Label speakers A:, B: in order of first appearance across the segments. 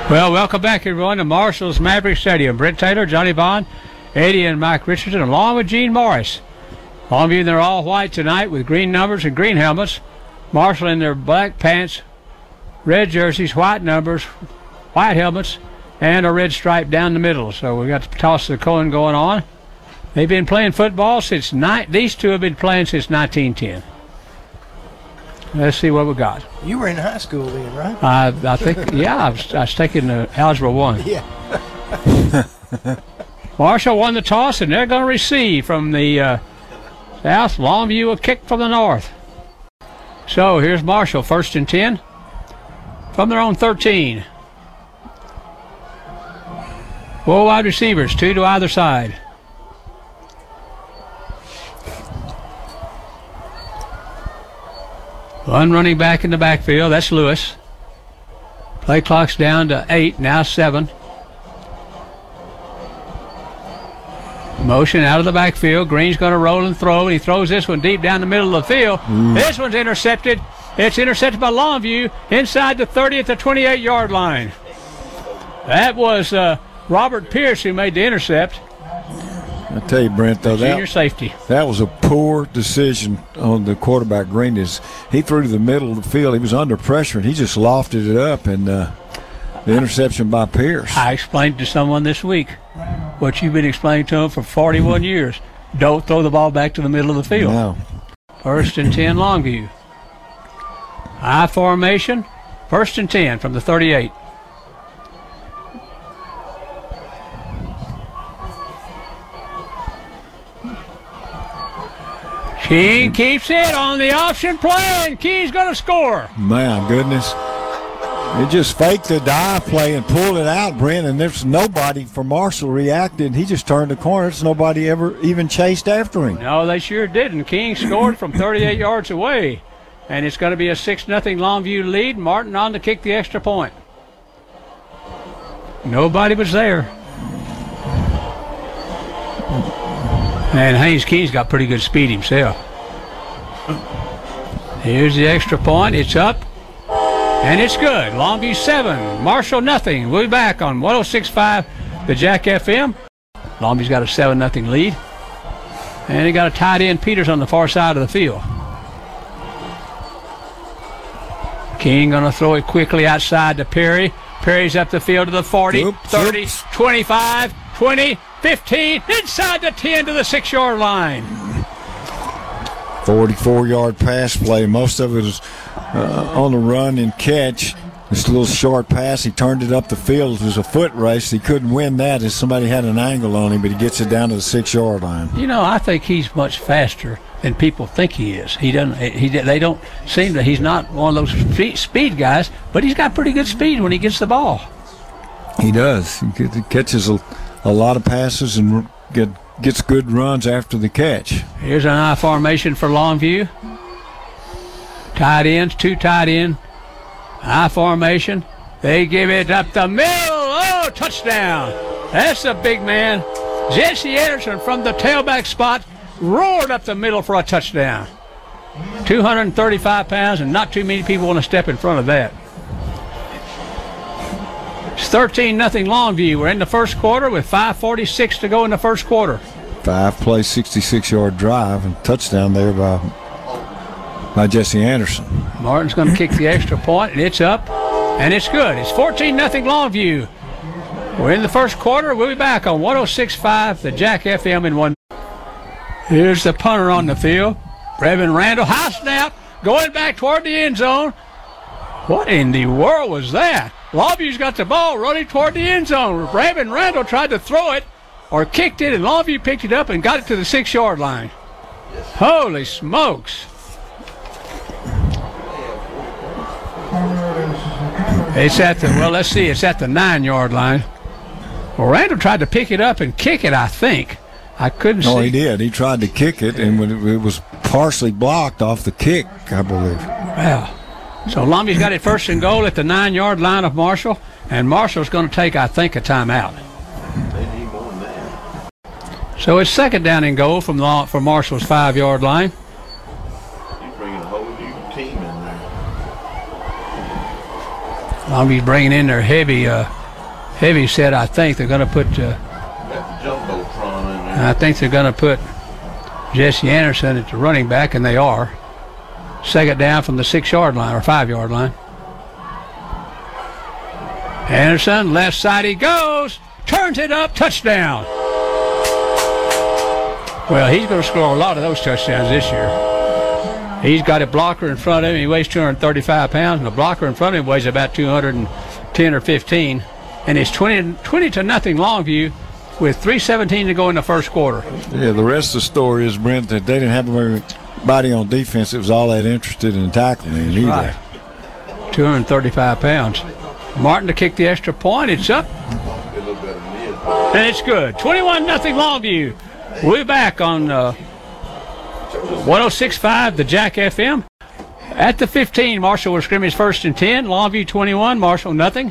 A: Well, welcome back, everyone, to Marshall's Maverick Stadium. Brent Taylor, Johnny Bond, Eddie and Mike Richardson, along with Gene Morris. Longview, they're all white tonight with green numbers and green helmets. Marshall in their black pants, red jerseys, white numbers, white helmets, and a red stripe down the middle. So we got the toss of the coin going on. They've been playing football since these two have been playing since 1910. Let's see what we got.
B: You were in high school then, right?
A: I think, yeah, I was taking Algebra 1.
B: Yeah.
A: Marshall won the toss, and they're going to receive from the south. Longview a kick from the north. So here's Marshall, 1st and 10 from their own 13. 4 wide receivers, 2 to either side. One running back in the backfield, that's Lewis. Play clock's down to 8, now 7. Motion out of the backfield. Green's going to roll and throw. He throws this one deep down the middle of the field. This one's intercepted. It's intercepted by Longview inside the 30 at the 28-yard line. That was Robert Pierce who made the intercept.
C: I tell you, Brent, though,
A: safety.
C: That was a poor decision on the quarterback. Green. He threw to the middle of the field. He was under pressure, and he just lofted it up, and the interception by Pierce.
A: I explained to someone this week what you've been explaining to them for 41 years. Don't throw the ball back to the middle of the field.
C: No.
A: 1st and 10, Longview. I formation, 1st and 10 from the 38. King keeps it on the option play, and Key's going to score.
C: My goodness. He just faked the dive play and pulled it out, Brent, and there's nobody for Marshall reacted. He just turned the corner. There's nobody ever even chased after him.
A: No, they sure didn't. King scored from 38 yards away, and it's going to be a 6-0 Longview lead. Martin on to kick the extra point. Nobody was there. And Haynes Key's got pretty good speed himself. Here's the extra point. It's up. And it's good. Longview 7, Marshall nothing. We'll be back on 106.5 the Jack FM. Longview's got a 7-0 lead. And he got a tight end, Peters, on the far side of the field. King going to throw it quickly outside to Perry. Perry's up the field to the 40, 30, 25, 20, 15, inside the 10 to the 6-yard line.
C: 44-yard pass play. Most of it was on the run and catch. This little short pass, he turned it up the field. It was a foot race. He couldn't win that as somebody had an angle on him, but he gets it down to the 6-yard line.
A: You know, I think he's much faster than people think he is. He doesn't. They don't seem that he's not one of those speed guys, but he's got pretty good speed when he gets the ball.
C: He does. He catches a lot of passes and gets good runs after the catch.
A: Here's an I formation for Longview. Tight ends, 2 tight end. I formation. They give it up the middle. Oh, touchdown. That's a big man. Jesse Anderson from the tailback spot roared up the middle for a touchdown. 235 pounds, and not too many people want to step in front of that. It's 13-0 Longview. We're in the first quarter with 5:46 to go in the first quarter.
C: 5-play, 66-yard drive and touchdown there by Jesse Anderson.
A: Martin's going to kick the extra point, and it's up, and it's good. It's 14-0 Longview. We're in the first quarter. We'll be back on 106.5 the Jack FM in 1. Here's the punter on the field. Brevin Randall, high snap, going back toward the end zone. What in the world was that? Longview's got the ball running toward the end zone. Brevin Randall tried to throw it or kicked it, and Longview picked it up and got it to the 6-yard line. Holy smokes. It's at the, well, let's see, it's at the 9-yard line. Well, Randall tried to pick it up and kick it, I think. I couldn't see.
C: No, he did. He tried to kick it, and when it was partially blocked off the kick, I believe.
A: Well, so Longview's got it 1st and goal at the 9-yard line of Marshall, and Marshall's going to take, I think, a timeout.
D: They need more than that.
A: So it's 2nd down and goal from Marshall's 5-yard line.
D: You're bringing a whole new team in there.
A: Longview's bringing in their heavy set. I think they're going to put.
D: Jumbotron in there.
A: I think they're going to put Jesse Anderson at the running back, and they are. Second down from the 6-yard line or 5-yard line. Anderson, left side he goes. Turns it up, touchdown. Well, he's going to score a lot of those touchdowns this year. He's got a blocker in front of him. He weighs 235 pounds, and the blocker in front of him weighs about 210 or 15. And it's 20 to nothing Longview with 3:17 to go in the first quarter.
C: Yeah, the rest of the story is, Brent, that they didn't have anybody on defense that was all that interested in tackling him either.
A: Right. 235 pounds. Martin to kick the extra point. It's up. And it's good. 21-0 Longview. We're back on 106.5, the Jack FM. At the 15, Marshall will scrimmage 1st and 10. Longview 21, Marshall nothing.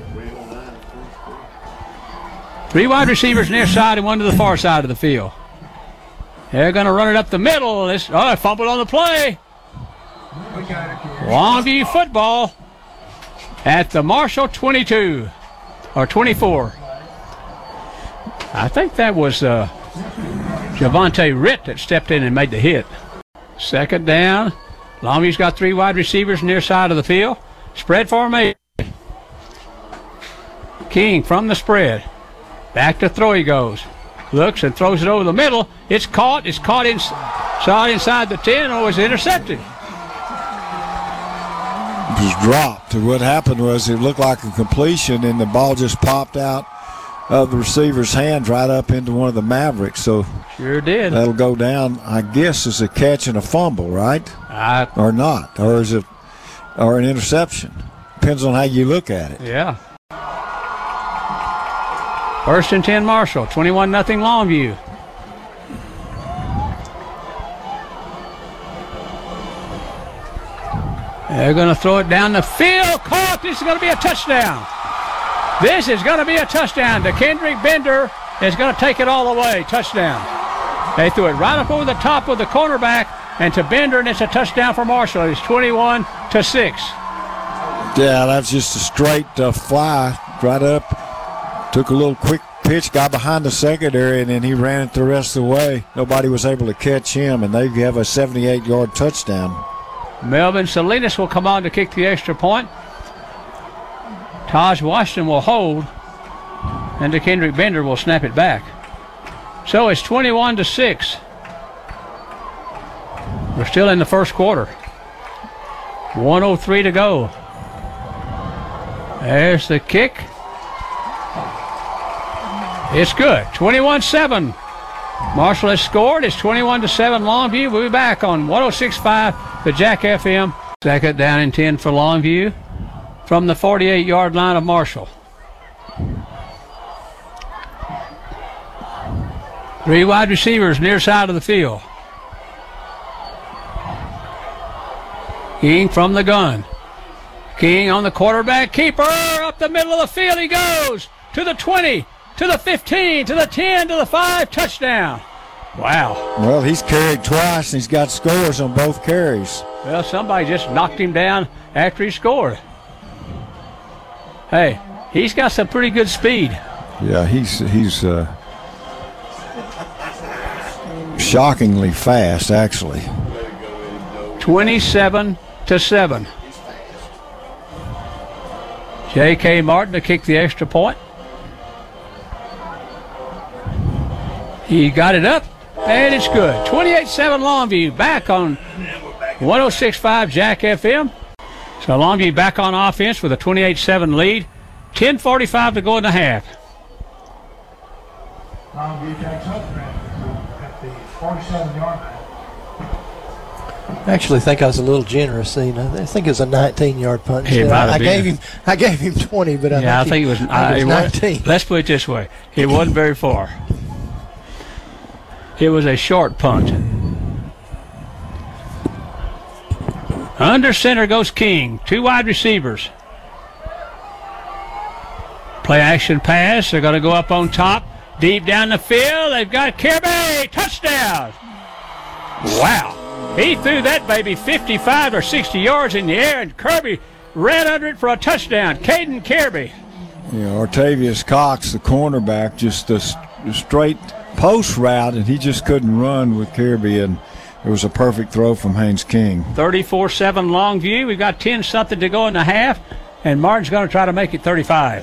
A: 3 wide receivers near side and 1 to the far side of the field. They're going to run it up the middle. Fumbled on the play. Longview football at the Marshall 22 or 24. I think that was Javante Ritt that stepped in and made the hit. Second down. Longview's got 3 wide receivers near side of the field. Spread formation. King from the spread. Back to throw he goes. Looks and throws it over the middle. It's caught. It's caught inside the 10 or was intercepted.
C: It was dropped. What happened was it looked like a completion, and the ball just popped out of the receiver's hands right up into one of the Mavericks. So
A: sure did.
C: That'll go down, I guess, as a catch and a fumble, right? Or not, or is it, or an interception? Depends on how you look at it.
A: Yeah. 1st and 10 Marshall, 21-0 Longview. They're going to throw it down the field. Caught. This is going to be a touchdown. This is going to be a touchdown. To Kendrick Bender is going to take it all the way. Touchdown. They threw it right up over the top of the cornerback and to Bender, and it's a touchdown for Marshall. It's 21-6.
C: Yeah, that's just a straight fly right up. Took a little quick pitch, got behind the secondary, and then he ran it the rest of the way. Nobody was able to catch him, and they have a 78-yard touchdown.
A: Melvin Salinas will come on to kick the extra point. Taj Washington will hold, and Kendrick Bender will snap it back. So it's 21-6. We're still in the first quarter. 1:03 to go. There's the kick. It's good. 21-7. Marshall has scored. It's 21-7 Longview. We'll be back on 106.5, the Jack FM. Second down and 10 for Longview from the 48-yard line of Marshall. 3 wide receivers near side of the field. King from the gun. King on the quarterback keeper. Up the middle of the field he goes. To the 20, to the 15, to the 10, to the 5. Touchdown. Wow.
C: Well, he's carried twice, and he's got scores on both carries.
A: Well, somebody just knocked him down after he scored. Hey, he's got some pretty good speed.
C: Yeah, he's shockingly fast, actually.
A: 27-7. J.K. Martin to kick the extra point. He got it up, and it's good. 28-7 Longview, back on 106.5 Jack FM. So Longview back on offense with a 28-7 lead. 10:45 to go in the half.
B: Longview takes over at the 47-yard line.
E: I actually think I was a little generous. I think it was a 19-yard punt.
A: I
E: gave him 20, but
A: I think it was
E: 19.
A: Let's put it this way: it wasn't very far. It was a short punt. Under center goes King. 2 wide receivers. Play action pass. They're going to go up on top. Deep down the field. They've got Kirby. Touchdown. Wow. He threw that baby 55 or 60 yards in the air, and Kirby ran under it for a touchdown. Caden Kirby.
C: Artavius Cox, the cornerback, just a straight post route, and he just couldn't run with Kirby, and it was a perfect throw from Haynes King.
A: 34-7 Longview. We've got 10-something to go in the half, and Martin's going to try to make it 35.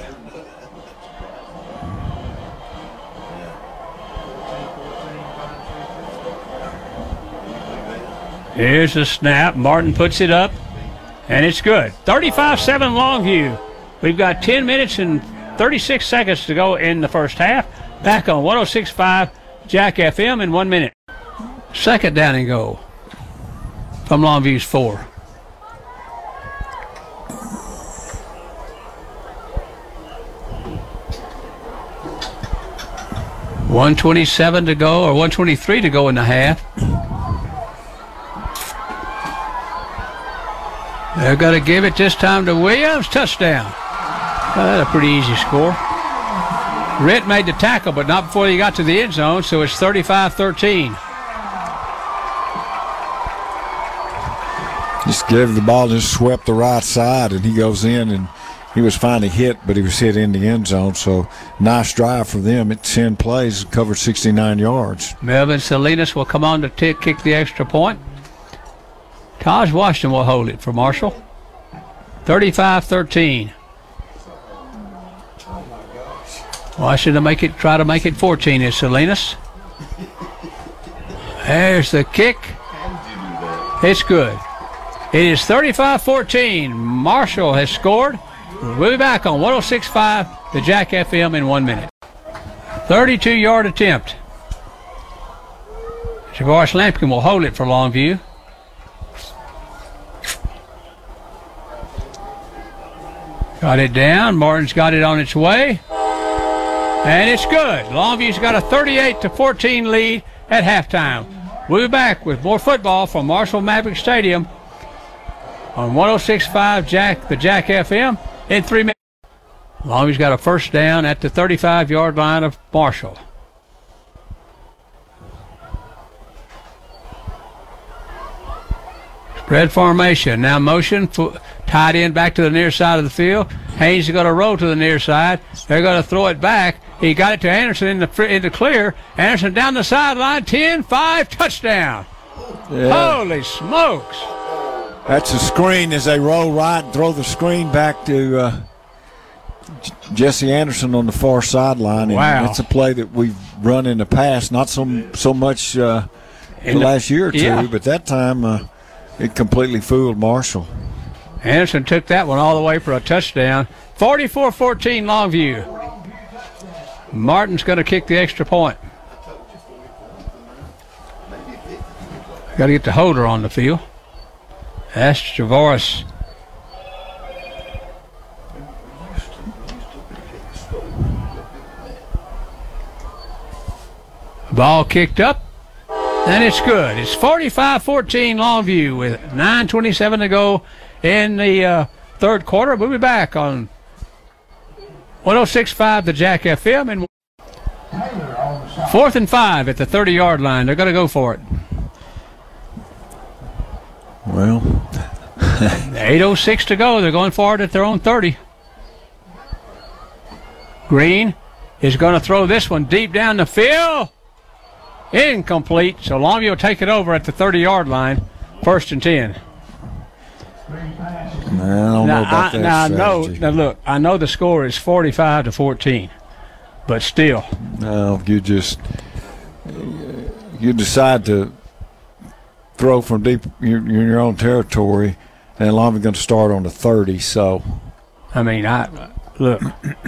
A: Here's the snap. Martin puts it up, and it's good. 35-7 Longview. We've got 10 minutes and 36 seconds to go in the first half. Back on 106.5 Jack FM in 1 minute. Second down and go from Longview's 4. $1:27 to go, or 1:23 to go in the half. They're going to give it this time to Williams. Touchdown. Well, that's a pretty easy score. Ritt made the tackle, but not before he got to the end zone, so it's 35-13.
C: Just gave the ball, just swept the right side, and he goes in, and he was finally hit, but he was hit in the end zone. So nice drive for them. It's 10 plays, covered 69 yards.
A: Melvin Salinas will come on to kick the extra point. Taj Washington will hold it for Marshall. 35-13. Washington try to make it 14 is Salinas. There's the kick. It's good. It is 35-14. Marshall has scored. We'll be back on 106.5 the Jack FM in 1 minute. 32-yard attempt. Javaris Lampkin will hold it for Longview. Got it down. Martin's got it on its way. And it's good. Longview's got a 38-14 lead at halftime. We'll be back with more football from Marshall Maverick Stadium on 106.5 the Jack FM in 3 minutes. Longview's got a first down at the 35-yard line of Marshall. Spread formation. Now motion. Tied in back to the near side of the field. Haynes is going to roll to the near side. They're going to throw it back. He got it to Anderson in the clear. Anderson down the sideline. 10-5 touchdown. Yeah. Holy smokes.
C: That's a screen as they roll right and throw the screen back to Jesse Anderson on the far sideline.
A: Wow.
C: That's a play that we've run in the past. Not so much the last year or two, but that time it completely fooled Marshall.
A: Anderson took that one all the way for a touchdown. 44-14 Longview. Martin's going to kick the extra point. Got to get the holder on the field. That's Javaris. Ball kicked up, and it's good. It's 45-14 Longview with 9:27 to go in the third quarter. We'll be back on 106.5 the Jack FM. And 4th and 5 at the 30-yard line. They're going to go for it.
C: Well,
A: 8:06 to go. They're going for it at their own 30. Green is going to throw this one deep down the field. Incomplete. So Longview will take it over at the 30-yard line. 1st and 10.
C: I don't know about that strategy.
A: Now look, I know the score is 45-14, but still.
C: No, you decide to throw from deep in your own territory, and Longview going to start on the 30. So,
A: I mean, look.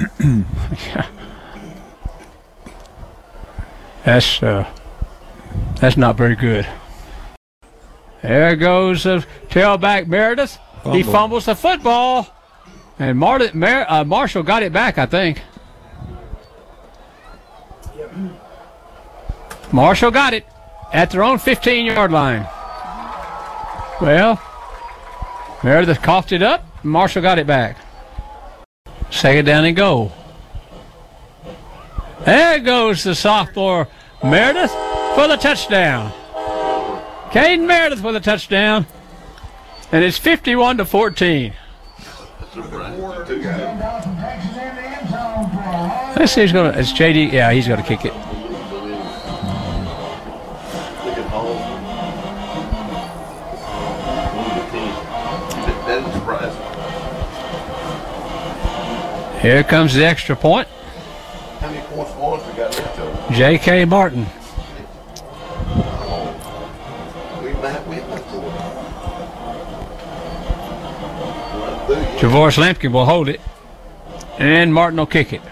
A: That's not very good. There goes the tailback Meredith. He fumbles the football, and Marshall got it back, I think. Marshall got it at their own 15-yard line. Well, Meredith coughed it up. Marshall got it back. 2nd down and go. There goes the sophomore Meredith for the touchdown. Caden Meredith with a touchdown. And it's 51-14. Let's see who's going to. It's JD. Yeah, he's going to kick it.
D: Look at Hall. That is surprising.
A: Here comes the extra point.
D: How many points was we got left over?
A: J.K. Martin.
D: We might win that for
A: Javoris Lampkin will hold it. And Martin will kick it.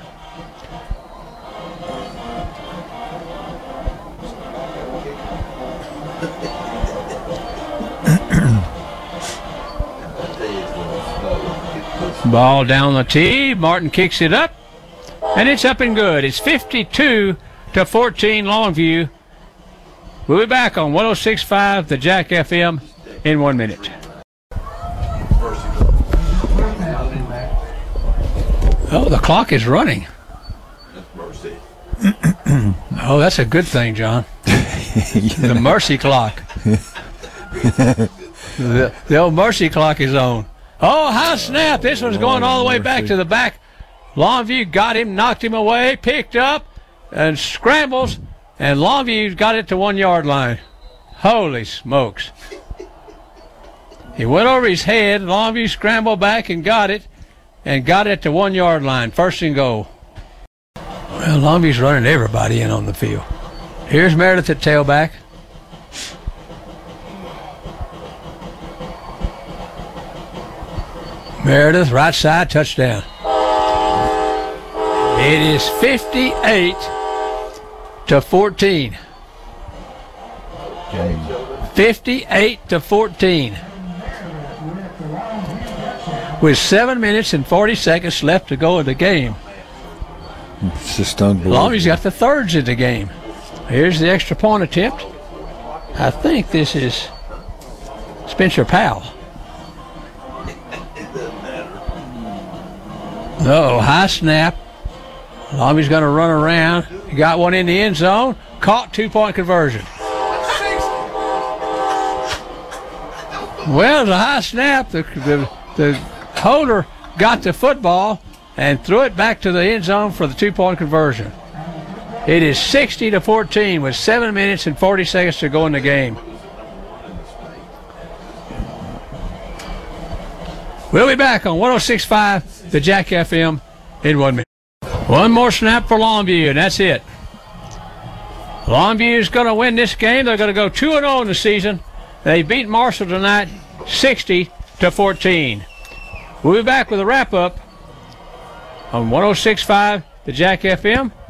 A: Ball down the tee. Martin kicks it up. And it's up and good. It's 52-14 Longview. We'll be back on 106.5 the Jack FM in 1 minute. Oh, the clock is running.
D: Mercy.
A: Oh, that's a good thing, John. The mercy clock. The old mercy clock is on. Oh, high snap. This one's going all the way back to the back. Longview got him, knocked him away, picked up, and scrambles, and Longview got it to 1 yard line. Holy smokes. He went over his head. Longview scrambled back and got it to 1 yard line. First and goal. Well, Longview's running everybody in on the field. Here's Meredith at tailback. Meredith, right side, touchdown. It is 58-14. 58-14. With 7 minutes and 40 seconds left to go in the game.
C: It's just unbelievable.
A: Longview's got the thirds in the game. Here's the extra point attempt. I think this is Spencer Powell. No, high snap. Longview's going to run around. He got one in the end zone. Caught, 2-point conversion. Well, it was a high snap. The holder got the football and threw it back to the end zone for the 2-point conversion. It is 60-14 with 7 minutes and 40 seconds to go in the game. We'll be back on 106.5 the Jack FM in 1 minute. One more snap for Longview, and that's it. Longview is going to win this game. They're going to go 2-0 in the season. They beat Marshall tonight 60-14. We'll be back with a wrap-up on 106.5 the Jack FM